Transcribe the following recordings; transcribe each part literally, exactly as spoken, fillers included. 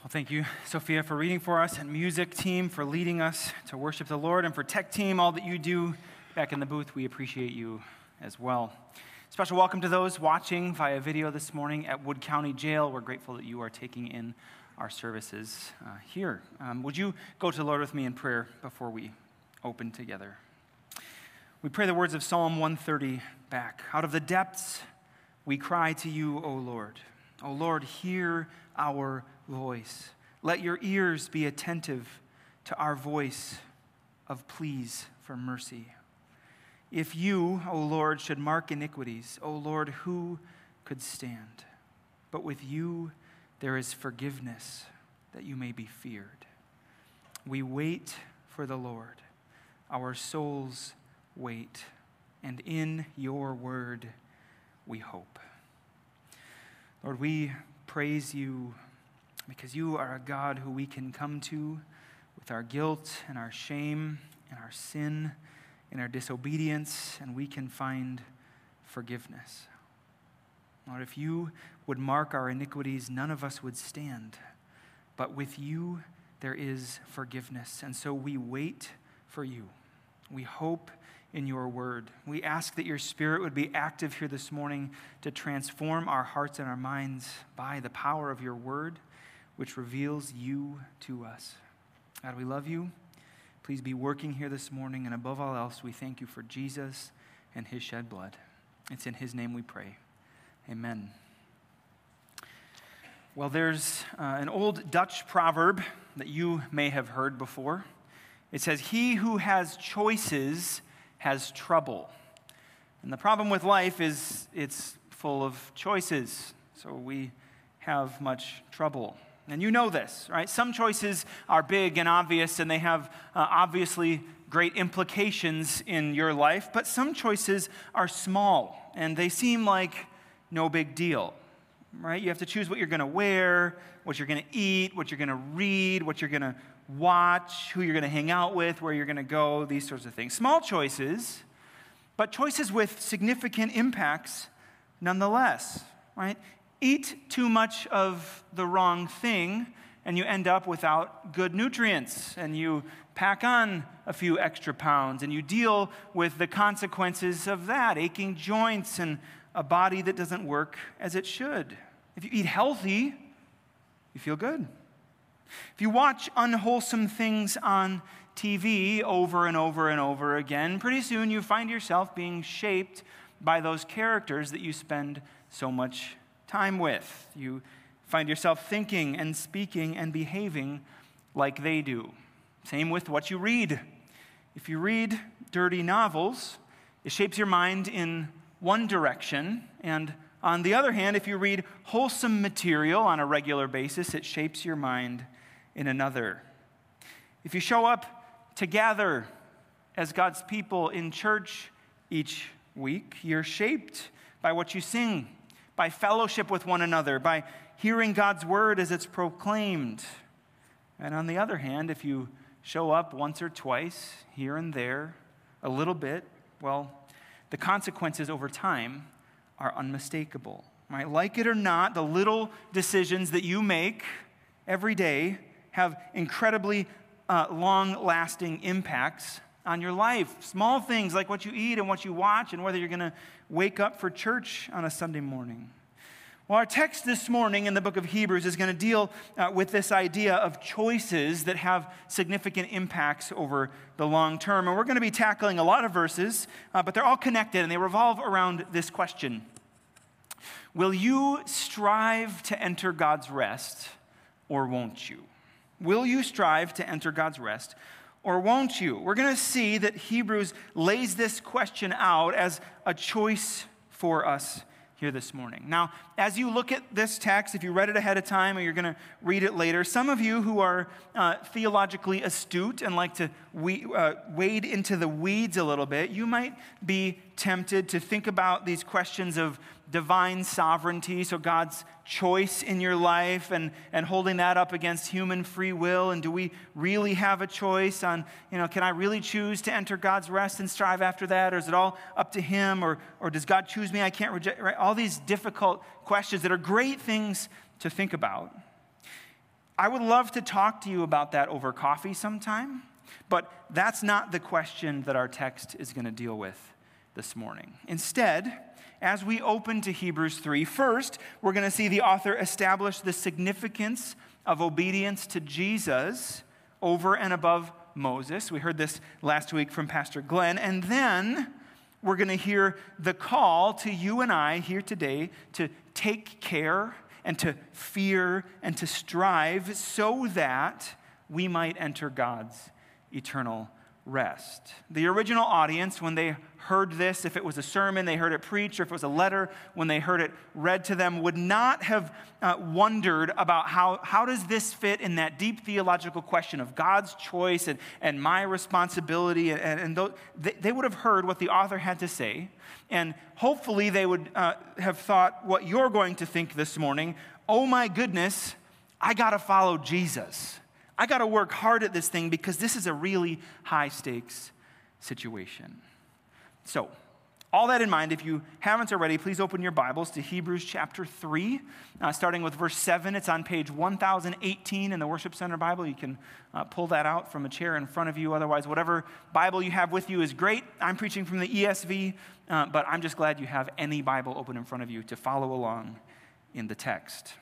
Well, thank you, Sophia, for reading for us, and music team for leading us to worship the Lord, and for tech team, all that you do back in the booth. We appreciate you as well. Special welcome to those watching via video this morning at Wood County Jail. We're grateful that you are taking in our services uh, here. Um, would you go to the Lord with me in prayer before we open together? We pray the words of Psalm one thirty back. Out of the depths we cry to you, O Lord. O Lord, hear our voice. Let your ears be attentive to our voice of pleas for mercy. If you, O Lord, should mark iniquities, O Lord, who could stand? But with you there is forgiveness, that you may be feared. We wait for the Lord. Our souls wait, and in your word we hope. Lord, we praise you because you are a God who we can come to with our guilt and our shame and our sin in our disobedience, and we can find forgiveness. Lord, if you would mark our iniquities, none of us would stand. But with you, there is forgiveness. And so we wait for you. We hope in your word. We ask that your Spirit would be active here this morning to transform our hearts and our minds by the power of your word, which reveals you to us. God, we love you. Please be working here this morning, and above all else, we thank you for Jesus and his shed blood. It's in his name we pray. Amen. Well, there's uh, an old Dutch proverb that you may have heard before. It says, "He who has choices has trouble." And the problem with life is it's full of choices, so we have much trouble. And you know this, right? Some choices are big and obvious, and they have uh, obviously great implications in your life, but some choices are small, and they seem like no big deal, right? You have to choose what you're going to wear, what you're going to eat, what you're going to read, what you're going to watch, who you're going to hang out with, where you're going to go, these sorts of things. Small choices, but choices with significant impacts nonetheless, right? Eat too much of the wrong thing, and you end up without good nutrients, and you pack on a few extra pounds, and you deal with the consequences of that, aching joints and a body that doesn't work as it should. If you eat healthy, you feel good. If you watch unwholesome things on T V over and over and over again, pretty soon you find yourself being shaped by those characters that you spend so much time with. You find yourself thinking and speaking and behaving like they do. Same with what you read. If you read dirty novels, it shapes your mind in one direction, and on the other hand, if you read wholesome material on a regular basis, it shapes your mind in another. If you show up to gather as God's people in church each week, you're shaped by what you sing, by fellowship with one another, by hearing God's word as it's proclaimed. And on the other hand, if you show up once or twice, here and there, a little bit, well, the consequences over time are unmistakable, right? Like it or not, the little decisions that you make every day have incredibly uh, long-lasting impacts on your life. Small things like what you eat and what you watch and whether you're going to wake up for church on a Sunday morning. Well, our text this morning in the book of Hebrews is going to deal uh, with this idea of choices that have significant impacts over the long term. And we're going to be tackling a lot of verses, uh, but they're all connected and they revolve around this question. Will you strive to enter God's rest, or won't you? Will you strive to enter God's rest, or won't you? We're going to see that Hebrews lays this question out as a choice for us here this morning. Now, as you look at this text, if you read it ahead of time or you're going to read it later, some of you who are uh, theologically astute and like to we, uh, wade into the weeds a little bit, you might be tempted to think about these questions of divine sovereignty, so God's choice in your life, and, and holding that up against human free will, and do we really have a choice on, you know, can I really choose to enter God's rest and strive after that, or is it all up to him, or, or does God choose me, I can't reject, right? All these difficult questions that are great things to think about. I would love to talk to you about that over coffee sometime, but that's not the question that our text is going to deal with this morning. Instead, as we open to Hebrews three, first, we're going to see the author establish the significance of obedience to Jesus over and above Moses. We heard this last week from Pastor Glenn. And then we're going to hear the call to you and I here today to take care and to fear and to strive so that we might enter God's eternal rest. The original audience, when they heard this, if it was a sermon, they heard it preached, or if it was a letter, when they heard it read to them, would not have uh, wondered about how, how does this fit in that deep theological question of God's choice and, and my responsibility. And, and those, they, they would have heard what the author had to say, and hopefully they would uh, have thought what you're going to think this morning. Oh my goodness, I got to follow Jesus. I got to work hard at this thing because this is a really high-stakes situation. So, all that in mind, if you haven't already, please open your Bibles to Hebrews chapter three, uh, starting with verse seven. It's on page one thousand eighteen in the Worship Center Bible. You can uh, pull that out from a chair in front of you. Otherwise, whatever Bible you have with you is great. I'm preaching from the E S V, uh, but I'm just glad you have any Bible open in front of you to follow along in the text.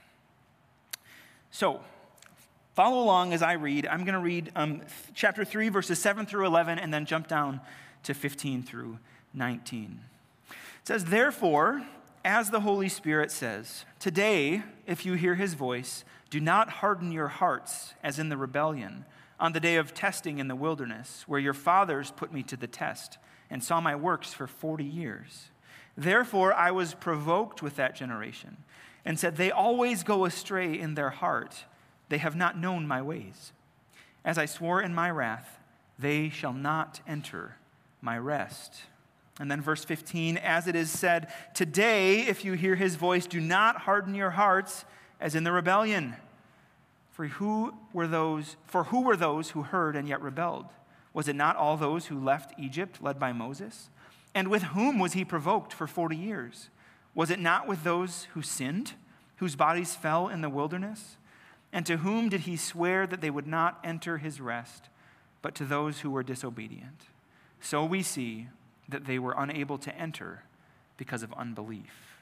So, follow along as I read. I'm going to read um, chapter three, verses seven through eleven, and then jump down to fifteen through nineteen. It says, "Therefore, as the Holy Spirit says, today, if you hear his voice, do not harden your hearts as in the rebellion on the day of testing in the wilderness, where your fathers put me to the test and saw my works for forty years. Therefore, I was provoked with that generation and said, they always go astray in their heart. They have not known my ways. As I swore in my wrath, they shall not enter my rest." And then verse fifteen, "As it is said, today, if you hear his voice, do not harden your hearts as in the rebellion. For who were those, for who were those who heard and yet rebelled? Was it not all those who left Egypt, led by Moses? And with whom was he provoked for forty years? Was it not with those who sinned, whose bodies fell in the wilderness? And to whom did he swear that they would not enter his rest, but to those who were disobedient? So we see that they were unable to enter because of unbelief."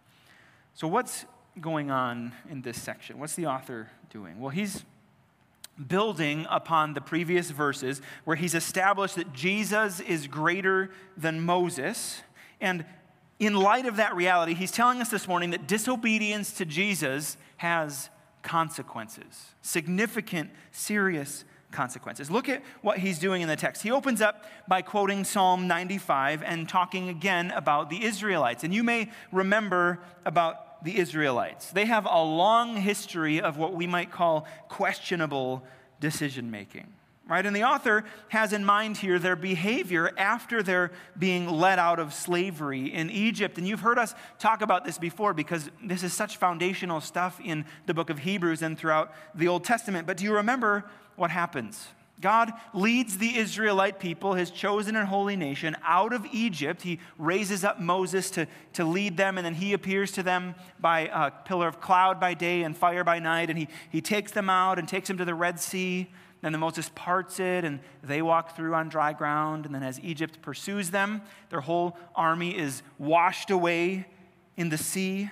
So what's going on in this section? What's the author doing? Well, he's building upon the previous verses where he's established that Jesus is greater than Moses. And in light of that reality, he's telling us this morning that disobedience to Jesus has consequences, significant, serious consequences. Look at what he's doing in the text. He opens up by quoting Psalm ninety-five and talking again about the Israelites. And you may remember about the Israelites. They have a long history of what we might call questionable decision-making, right? And the author has in mind here their behavior after they're being let out of slavery in Egypt. And you've heard us talk about this before because this is such foundational stuff in the book of Hebrews and throughout the Old Testament. But do you remember what happens? God leads the Israelite people, his chosen and holy nation, out of Egypt. He raises up Moses to, to lead them, and then he appears to them by a pillar of cloud by day and fire by night, and he, he takes them out and takes them to the Red Sea. Then the Moses parts it, and they walk through on dry ground. And then as Egypt pursues them, their whole army is washed away in the sea.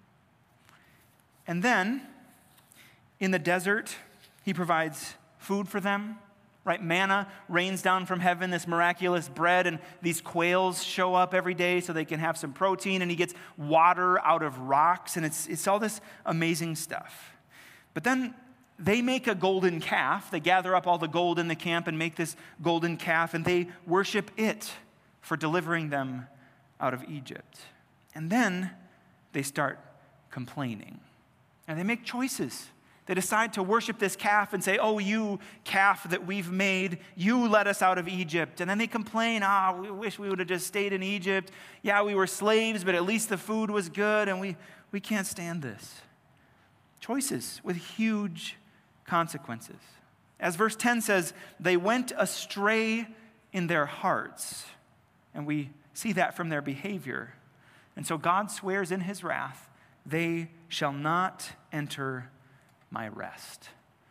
And then, in the desert, he provides food for them, right? Manna rains down from heaven, this miraculous bread, and these quails show up every day so they can have some protein, and he gets water out of rocks, and it's, it's all this amazing stuff. But then they make a golden calf. They gather up all the gold in the camp and make this golden calf, and they worship it for delivering them out of Egypt. And then they start complaining, and they make choices. They decide to worship this calf and say, oh, you calf that we've made, you led us out of Egypt. And then they complain, ah, we wish we would have just stayed in Egypt. Yeah, we were slaves, but at least the food was good, and we, we can't stand this. Choices with huge consequences. As verse ten says, they went astray in their hearts. And we see that from their behavior. And so God swears in his wrath, they shall not enter my rest.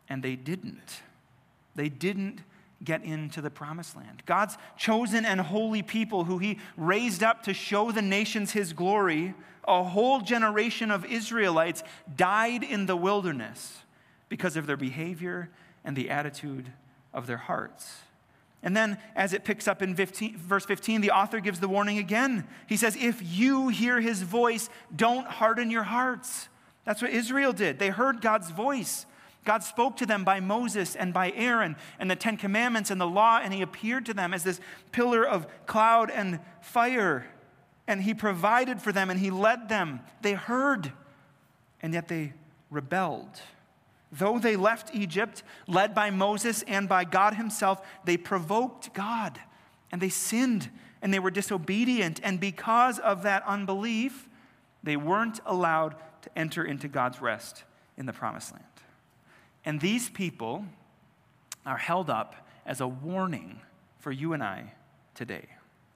and they didn't. They didn't get into the promised land. God's chosen and holy people who he raised up to show the nations his glory, a whole generation of Israelites died in the wilderness because of their behavior and the attitude of their hearts. And then as it picks up in fifteen, verse fifteen, the author gives the warning again. He says, if you hear his voice, don't harden your hearts. That's what Israel did. They heard God's voice. God spoke to them by Moses and by Aaron and the Ten Commandments and the law, and he appeared to them as this pillar of cloud and fire. And he provided for them and he led them. They heard, and yet they rebelled. Though they left Egypt, led by Moses and by God himself, they provoked God and they sinned and they were disobedient. And because of that unbelief, they weren't allowed to enter into God's rest in the promised land. And these people are held up as a warning for you and I today.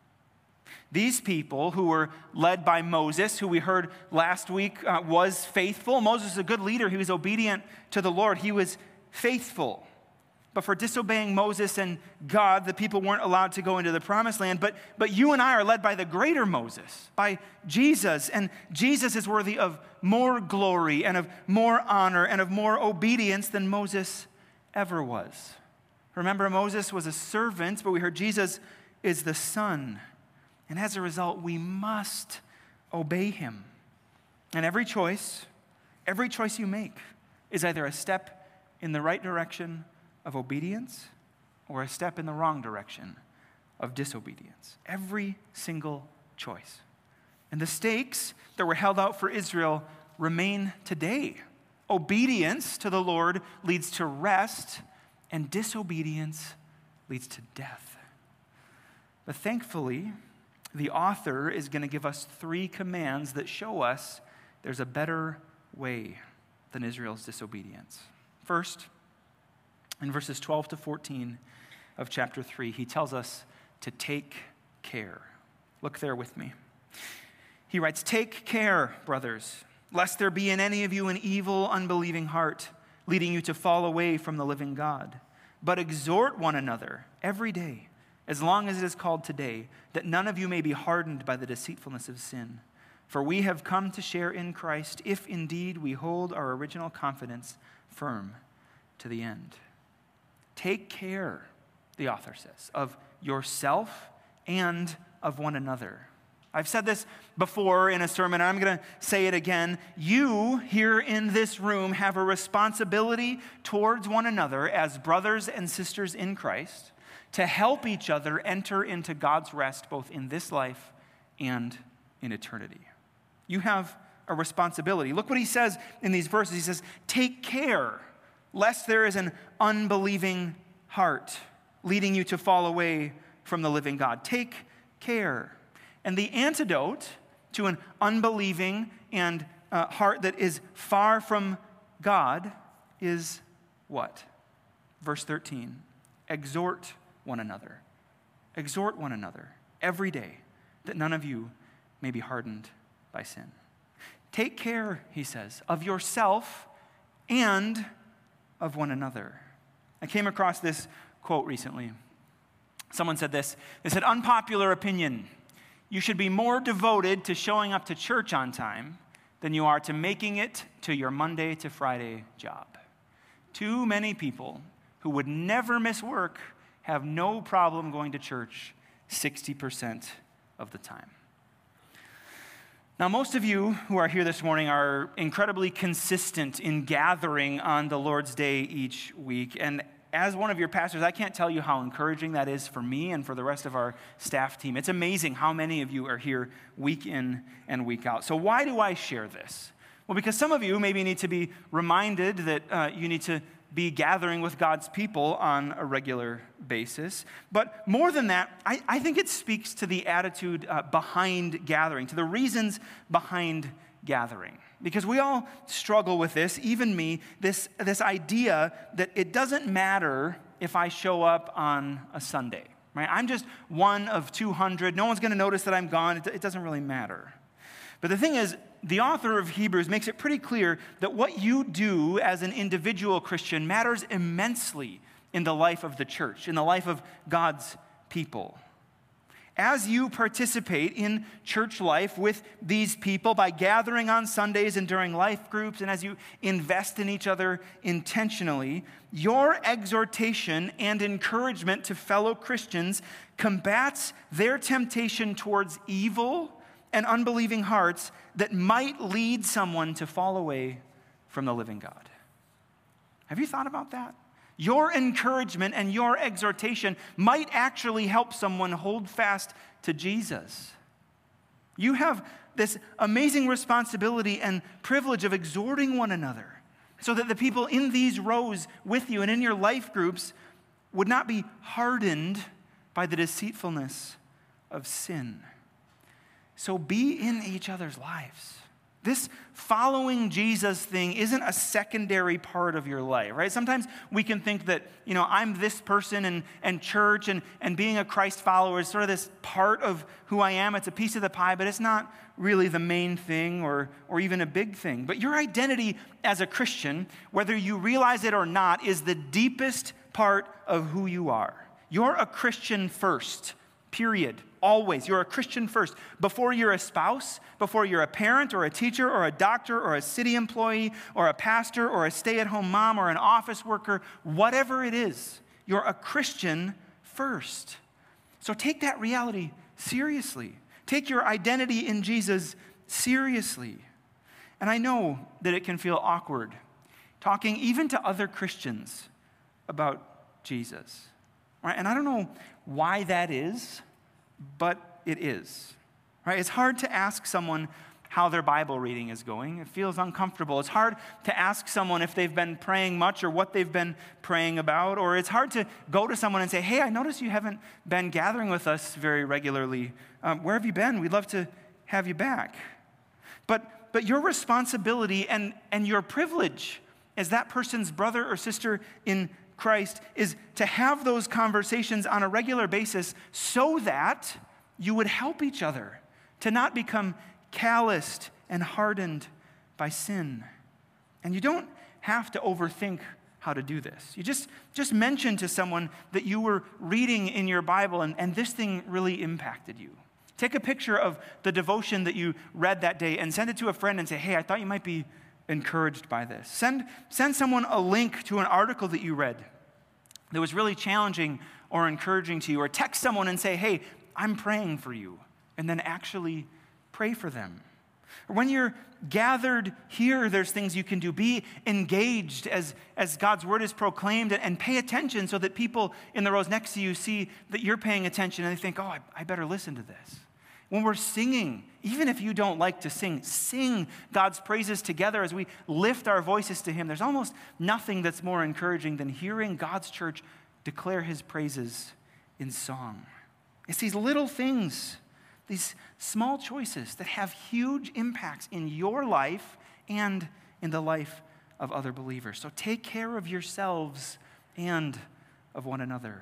These people who were led by Moses, who we heard last week uh, was faithful. Moses was a good leader. He was obedient to the Lord. He was faithful. But for disobeying Moses and God, the people weren't allowed to go into the promised land. But, but you and I are led by the greater Moses, by Jesus. And Jesus is worthy of more glory and of more honor and of more obedience than Moses ever was. Remember, Moses was a servant, but we heard Jesus is the Son. And as a result, we must obey him. And every choice, every choice you make is either a step in the right direction of obedience or a step in the wrong direction of disobedience. Every single choice. And the stakes that were held out for Israel remain today. Obedience to the Lord leads to rest, and disobedience leads to death. But thankfully, the author is going to give us three commands that show us there's a better way than Israel's disobedience. First, in verses twelve to fourteen of chapter three, he tells us to take care. Look there with me. He writes, "Take care, brothers, lest there be in any of you an evil, unbelieving heart, leading you to fall away from the living God. But exhort one another every day, as long as it is called today, that none of you may be hardened by the deceitfulness of sin. For we have come to share in Christ, if indeed we hold our original confidence firm to the end." Take care, the author says, of yourself and of one another. I've said this before in a sermon, and I'm going to say it again. You here in this room have a responsibility towards one another as brothers and sisters in Christ to help each other enter into God's rest both in this life and in eternity. You have a responsibility. Look what he says in these verses. He says, take care lest there is an unbelieving heart leading you to fall away from the living God. Take care. And the antidote to an unbelieving and uh, heart that is far from God is what? Verse thirteen, exhort one another. Exhort one another every day that none of you may be hardened by sin. Take care, he says, of yourself and of one another. I came across this quote recently. Someone said this. They said, unpopular opinion. You should be more devoted to showing up to church on time than you are to making it to your Monday to Friday job. Too many people who would never miss work have no problem going to church sixty percent of the time. Now, most of you who are here this morning are incredibly consistent in gathering on the Lord's Day each week. And as one of your pastors, I can't tell you how encouraging that is for me and for the rest of our staff team. It's amazing how many of you are here week in and week out. So why do I share this? Well, because some of you maybe need to be reminded that uh, you need to be gathering with God's people on a regular basis. But more than that, I, I think it speaks to the attitude uh, behind gathering, to the reasons behind gathering. Because we all struggle with this, even me, this, this idea that it doesn't matter if I show up on a Sunday, right? I'm just one of two hundred. No one's going to notice that I'm gone. It, it doesn't really matter. But the thing is, the author of Hebrews makes it pretty clear that what you do as an individual Christian matters immensely in the life of the church, in the life of God's people. As you participate in church life with these people by gathering on Sundays and during life groups, and as you invest in each other intentionally, your exhortation and encouragement to fellow Christians combats their temptation towards evil and unbelieving hearts that might lead someone to fall away from the living God. Have you thought about that? Your encouragement and your exhortation might actually help someone hold fast to Jesus. You have this amazing responsibility and privilege of exhorting one another so that the people in these rows with you and in your life groups would not be hardened by the deceitfulness of sin. So be in each other's lives. This following Jesus thing isn't a secondary part of your life, right? Sometimes we can think that, you know, I'm this person and, and church and, and being a Christ follower is sort of this part of who I am. It's a piece of the pie, but it's not really the main thing or, or even a big thing. But your identity as a Christian, whether you realize it or not, is the deepest part of who you are. You're a Christian first, period. Always. You're a Christian first. Before you're a spouse, before you're a parent or a teacher or a doctor or a city employee or a pastor or a stay-at-home mom or an office worker, whatever it is, you're a Christian first. So take that reality seriously. Take your identity in Jesus seriously. And I know that it can feel awkward talking even to other Christians about Jesus. Right? And I don't know why that is, but it is, right? It's hard to ask someone how their Bible reading is going. It feels uncomfortable. It's hard to ask someone if they've been praying much or what they've been praying about. Or it's hard to go to someone and say, hey, I notice you haven't been gathering with us very regularly. Um, where have you been? We'd love to have you back. But, but your responsibility and, and your privilege as that person's brother or sister in Christ is to have those conversations on a regular basis so that you would help each other to not become calloused and hardened by sin. And you don't have to overthink how to do this. You just, just mention to someone that you were reading in your Bible and, and this thing really impacted you. Take a picture of the devotion that you read that day and send it to a friend and say, hey, I thought you might be encouraged by this. Send, send someone a link to an article that you read that was really challenging or encouraging to you, or text someone and say, hey, I'm praying for you, and then actually pray for them. Or when you're gathered here, there's things you can do. Be engaged as, as God's word is proclaimed, and pay attention so that people in the rows next to you see that you're paying attention and they think, oh, I, I better listen to this. When we're singing, even if you don't like to sing, sing God's praises together as we lift our voices to him. There's almost nothing that's more encouraging than hearing God's church declare his praises in song. It's these little things, these small choices that have huge impacts in your life and in the life of other believers. So take care of yourselves and of one another.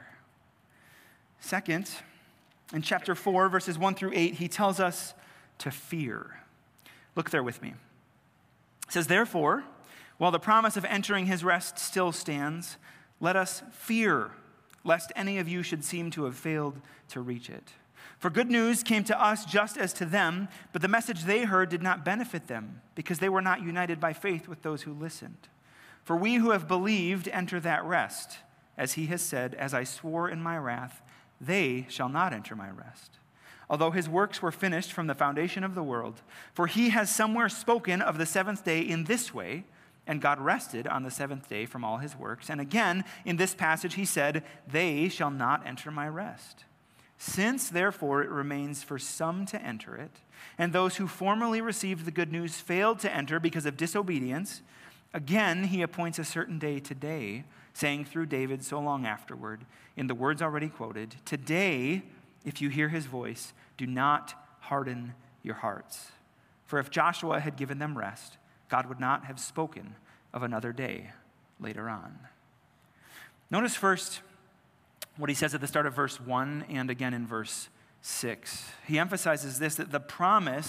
Second, in chapter four, verses one through eight, he tells us to fear. Look there with me. It says, therefore, while the promise of entering his rest still stands, let us fear, lest any of you should seem to have failed to reach it. For good news came to us just as to them, but the message they heard did not benefit them, because they were not united by faith with those who listened. For we who have believed enter that rest, as he has said, as I swore in my wrath, they shall not enter my rest. Although his works were finished from the foundation of the world, for he has somewhere spoken of the seventh day in this way, and God rested on the seventh day from all his works. And again, in this passage, he said, they shall not enter my rest. Since, therefore, it remains for some to enter it, and those who formerly received the good news failed to enter because of disobedience, again, he appoints a certain day today, saying through David so long afterward, in the words already quoted, today, if you hear his voice, do not harden your hearts. For if Joshua had given them rest, God would not have spoken of another day later on. Notice first what he says at the start of verse one and again in verse six. He emphasizes this, that the promise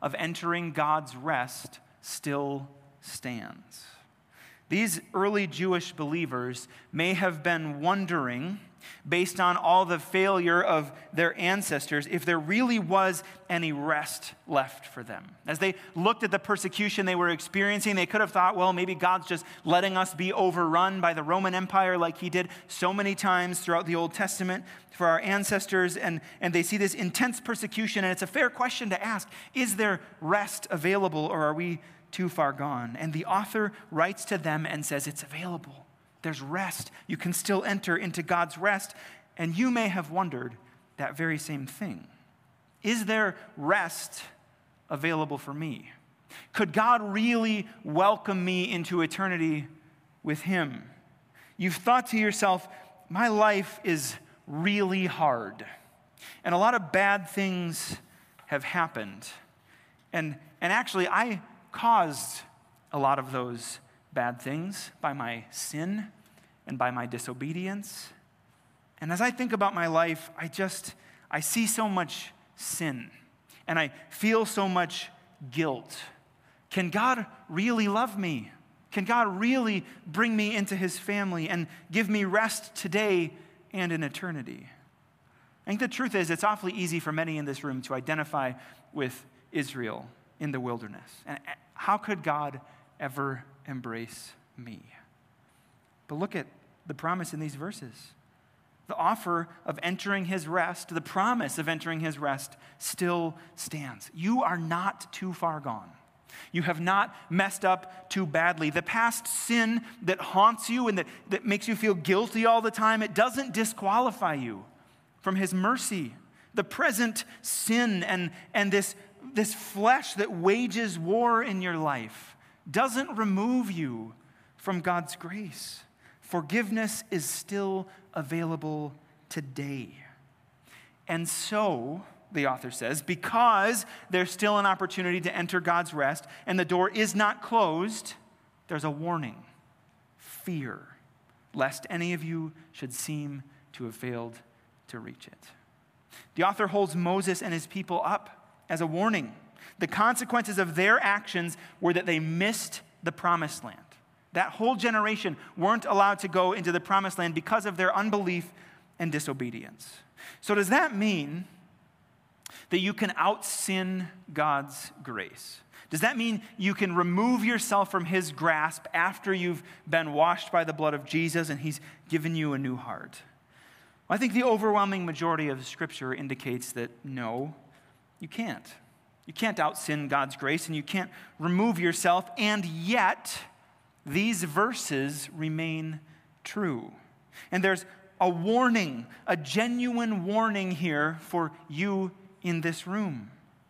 of entering God's rest still stands. These early Jewish believers may have been wondering, based on all the failure of their ancestors, if there really was any rest left for them. As they looked at the persecution they were experiencing, they could have thought, well, maybe God's just letting us be overrun by the Roman Empire like he did so many times throughout the Old Testament for our ancestors, and, and they see this intense persecution, and it's a fair question to ask, is there rest available, or are we too far gone? And the author writes to them and says, it's available. There's rest. You can still enter into God's rest. And you may have wondered that very same thing. Is there rest available for me? Could God really welcome me into eternity with him? You've thought to yourself, my life is really hard. And a lot of bad things have happened. And, and actually, I caused a lot of those bad things by my sin and by my disobedience. And as I think about my life, I just, I see so much sin and I feel so much guilt. Can God really love me? Can God really bring me into his family and give me rest today and in eternity? I think the truth is it's awfully easy for many in this room to identify with Israel in the wilderness. And how could God ever embrace me? But look at the promise in these verses. The offer of entering his rest, the promise of entering his rest still stands. You are not too far gone. You have not messed up too badly. The past sin that haunts you and that, that makes you feel guilty all the time, it doesn't disqualify you from his mercy. The present sin and, and this, this flesh that wages war in your life doesn't remove you from God's grace. Forgiveness is still available today. And so, the author says, because there's still an opportunity to enter God's rest and the door is not closed, there's a warning. Fear, lest any of you should seem to have failed to reach it. The author holds Moses and his people up as a warning. The consequences of their actions were that they missed the promised land. That whole generation weren't allowed to go into the promised land because of their unbelief and disobedience. So does that mean that you can out-sin God's grace? Does that mean you can remove yourself from his grasp after you've been washed by the blood of Jesus and he's given you a new heart? Well, I think the overwhelming majority of Scripture indicates that no, you can't. You can't out-sin God's grace and you can't remove yourself, and yet these verses remain true. And there's a warning, a genuine warning here for you in this room.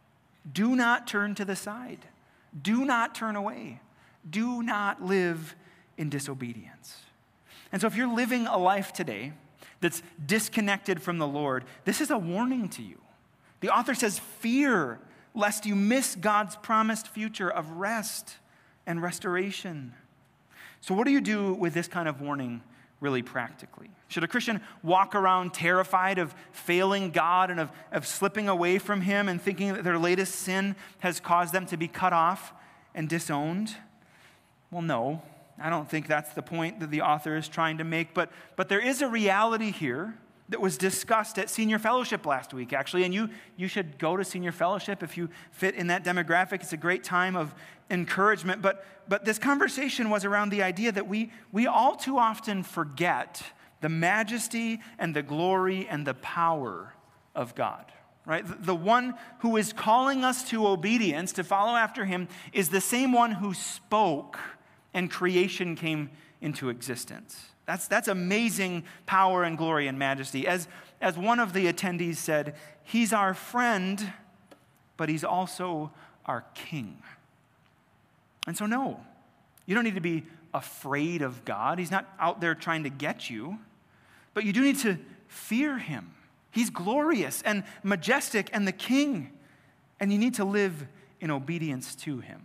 Do not turn to the side. Do not turn away. Do not live in disobedience. And so if you're living a life today that's disconnected from the Lord, this is a warning to you. The author says, fear lest you miss God's promised future of rest and restoration. So what do you do with this kind of warning really practically? Should a Christian walk around terrified of failing God and of, of slipping away from him and thinking that their latest sin has caused them to be cut off and disowned? Well, no. I don't think that's the point that the author is trying to make. But, but there is a reality here that was discussed at Senior Fellowship last week, actually. And you, you should go to Senior Fellowship if you fit in that demographic. It's a great time of encouragement. But, but this conversation was around the idea that we, we all too often forget the majesty and the glory and the power of God, right? The, the one who is calling us to obedience, to follow after him, is the same one who spoke and creation came into existence. That's, that's amazing power and glory and majesty. As, as one of the attendees said, he's our friend, but he's also our king. And so no, you don't need to be afraid of God. He's not out there trying to get you, but you do need to fear him. He's glorious and majestic and the king, and you need to live in obedience to him.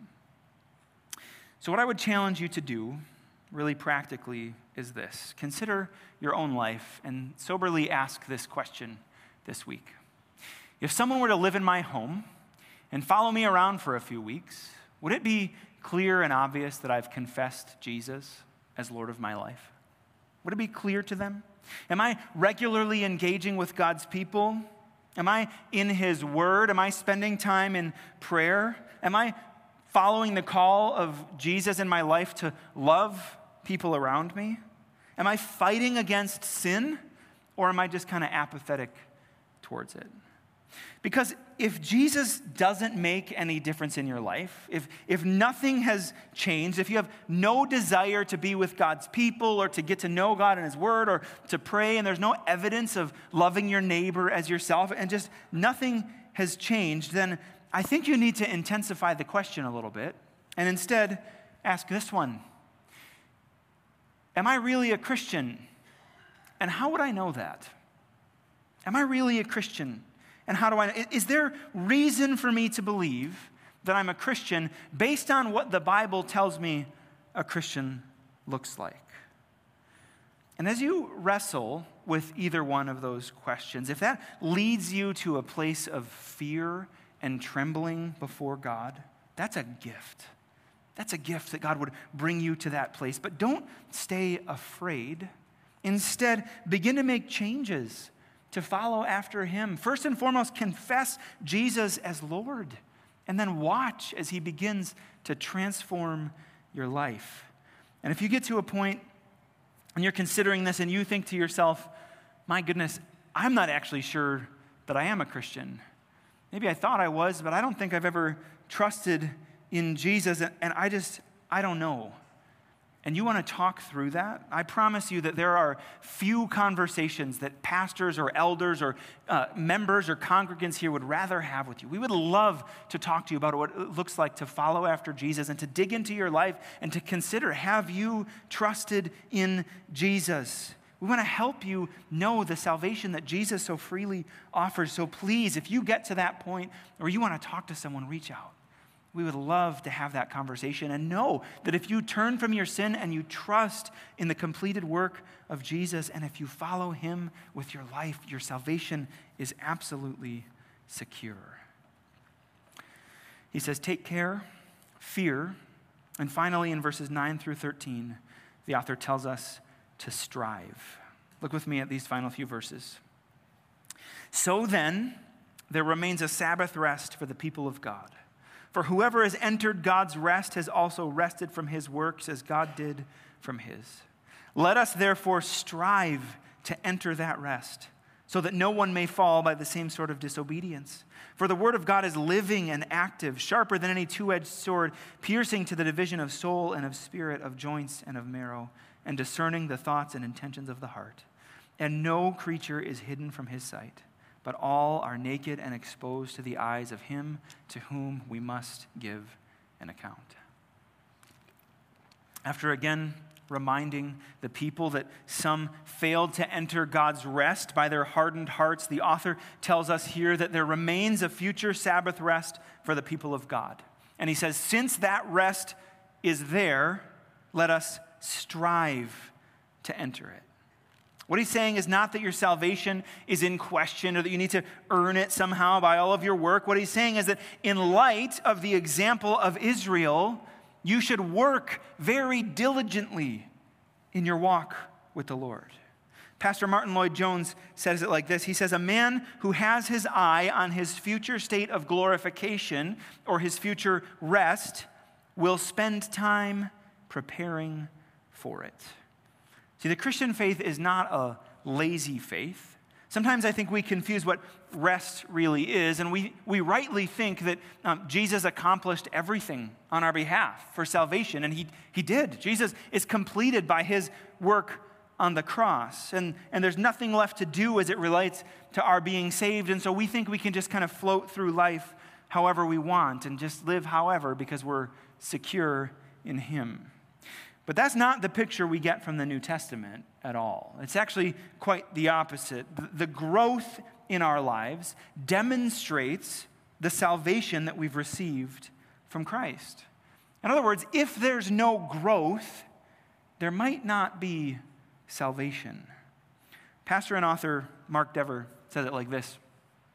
So what I would challenge you to do, really practically, is this. Consider your own life and soberly ask this question this week. If someone were to live in my home and follow me around for a few weeks, would it be clear and obvious that I've confessed Jesus as Lord of my life? Would it be clear to them? Am I regularly engaging with God's people? Am I in His Word? Am I spending time in prayer? Am I following the call of Jesus in my life to love people around me? Am I fighting against sin, or am I just kind of apathetic towards it? Because if Jesus doesn't make any difference in your life, if, if nothing has changed, if you have no desire to be with God's people or to get to know God and His Word or to pray, and there's no evidence of loving your neighbor as yourself, and just nothing has changed, then I think you need to intensify the question a little bit and instead ask this one. Am I really a Christian? And how would I know that? Am I really a Christian? And how do I know? Is there reason for me to believe that I'm a Christian based on what the Bible tells me a Christian looks like? And as you wrestle with either one of those questions, if that leads you to a place of fear and trembling before God, that's a gift. That's a gift that God would bring you to that place. But don't stay afraid. Instead, begin to make changes to follow after Him. First and foremost, confess Jesus as Lord, and then watch as He begins to transform your life. And if you get to a point and you're considering this and you think to yourself, my goodness, I'm not actually sure that I am a Christian. Maybe I thought I was, but I don't think I've ever trusted in Jesus, and I just, I don't know. And you want to talk through that? I promise you that there are few conversations that pastors or elders or uh, members or congregants here would rather have with you. We would love to talk to you about what it looks like to follow after Jesus and to dig into your life and to consider, have you trusted in Jesus? We want to help you know the salvation that Jesus so freely offers. So please, if you get to that point or you want to talk to someone, reach out. We would love to have that conversation and know that if you turn from your sin and you trust in the completed work of Jesus, and if you follow Him with your life, your salvation is absolutely secure. He says, take care, fear, and finally in verses nine through thirteen, the author tells us to strive. Look with me at these final few verses. So then, there remains a Sabbath rest for the people of God. For whoever has entered God's rest has also rested from his works as God did from his. Let us therefore strive to enter that rest, so that no one may fall by the same sort of disobedience. For the word of God is living and active, sharper than any two-edged sword, piercing to the division of soul and of spirit, of joints and of marrow, and discerning the thoughts and intentions of the heart. And no creature is hidden from His sight, but all are naked and exposed to the eyes of Him to whom we must give an account. After again reminding the people that some failed to enter God's rest by their hardened hearts, the author tells us here that there remains a future Sabbath rest for the people of God. And he says, since that rest is there, let us strive to enter it. What he's saying is not that your salvation is in question or that you need to earn it somehow by all of your work. What he's saying is that in light of the example of Israel, you should work very diligently in your walk with the Lord. Pastor Martin Lloyd-Jones says it like this. He says, a man who has his eye on his future state of glorification or his future rest will spend time preparing for it. See, the Christian faith is not a lazy faith. Sometimes I think we confuse what rest really is, and we, we rightly think that um, Jesus accomplished everything on our behalf for salvation, and he, he did. Jesus is completed by His work on the cross, and, and there's nothing left to do as it relates to our being saved, and so we think we can just kind of float through life however we want and just live however because we're secure in Him. But that's not the picture we get from the New Testament at all. It's actually quite the opposite. The growth in our lives demonstrates the salvation that we've received from Christ. In other words, if there's no growth, there might not be salvation. Pastor and author Mark Dever says it like this.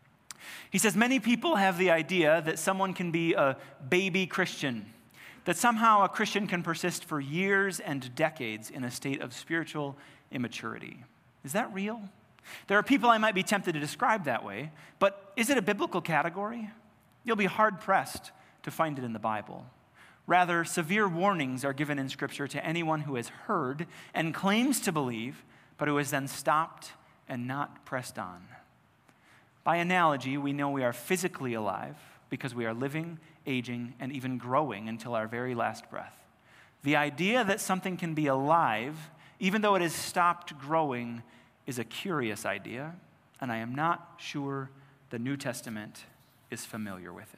He says, many people have the idea that someone can be a baby Christian, that somehow a Christian can persist for years and decades in a state of spiritual immaturity. Is that real? There are people I might be tempted to describe that way, but is it a biblical category? You'll be hard-pressed to find it in the Bible. Rather, severe warnings are given in Scripture to anyone who has heard and claims to believe, but who has then stopped and not pressed on. By analogy, we know we are physically alive because we are living, aging, and even growing until our very last breath. The idea that something can be alive, even though it has stopped growing, is a curious idea, and I am not sure the New Testament is familiar with it.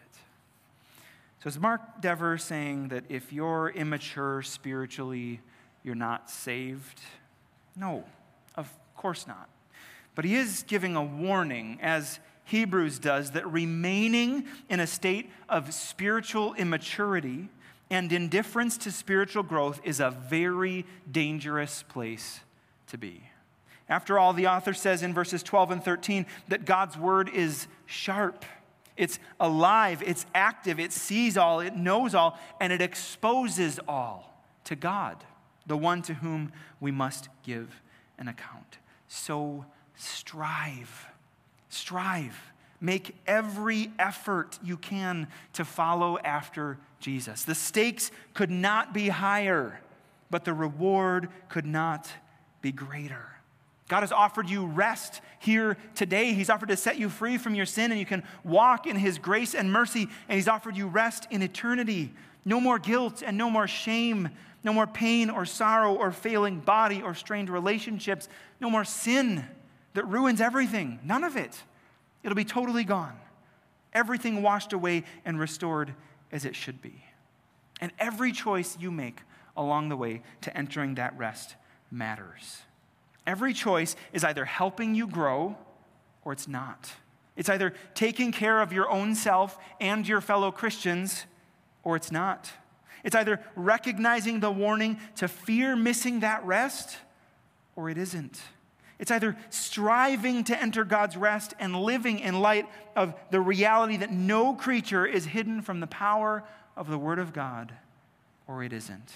So is Mark Dever saying that if you're immature spiritually, you're not saved? No, of course not. But he is giving a warning, as Hebrews does, that remaining in a state of spiritual immaturity and indifference to spiritual growth is a very dangerous place to be. After all, the author says in verses twelve and thirteen that God's word is sharp. It's alive, it's active, it sees all, it knows all, and it exposes all to God, the one to whom we must give an account. So strive, strive. Make every effort you can to follow after Jesus. The stakes could not be higher, but the reward could not be greater. God has offered you rest here today. He's offered to set you free from your sin, and you can walk in his grace and mercy, and he's offered you rest in eternity. No more guilt and no more shame, no more pain or sorrow or failing body or strained relationships, no more sin that ruins everything. None of it. It'll be totally gone. Everything washed away and restored as it should be. And every choice you make along the way to entering that rest matters. Every choice is either helping you grow or it's not. It's either taking care of your own self and your fellow Christians or it's not. It's either recognizing the warning to fear missing that rest or it isn't. It's either striving to enter God's rest and living in light of the reality that no creature is hidden from the power of the Word of God, or it isn't.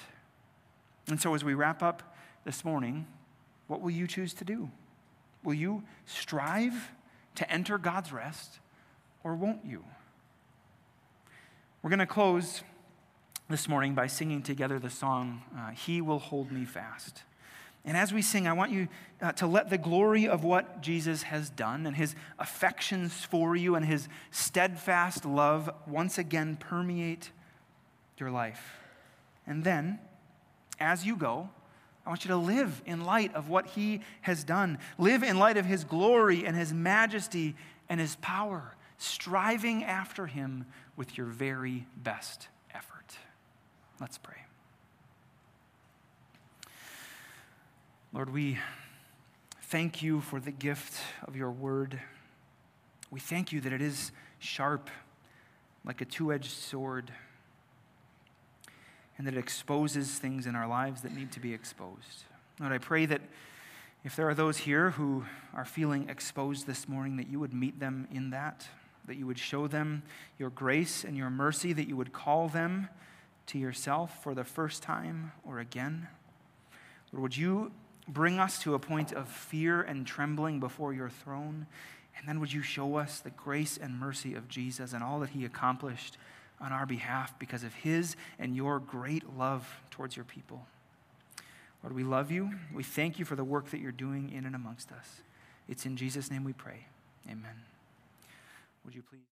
And so as we wrap up this morning, what will you choose to do? Will you strive to enter God's rest, or won't you? We're going to close this morning by singing together the song, uh, He Will Hold Me Fast. And as we sing, I want you uh, to let the glory of what Jesus has done and his affections for you and his steadfast love once again permeate your life. And then, as you go, I want you to live in light of what he has done. Live in light of his glory and his majesty and his power, striving after him with your very best effort. Let's pray. Lord, we thank you for the gift of your word. We thank you that it is sharp, like a two-edged sword, and that it exposes things in our lives that need to be exposed. Lord, I pray that if there are those here who are feeling exposed this morning, that you would meet them in that, that you would show them your grace and your mercy, that you would call them to yourself for the first time or again. Lord, would you bring us to a point of fear and trembling before your throne, and then would you show us the grace and mercy of Jesus and all that he accomplished on our behalf because of his and your great love towards your people. Lord, we love you. We thank you for the work that you're doing in and amongst us. It's in Jesus' name we pray. Amen. Would you please...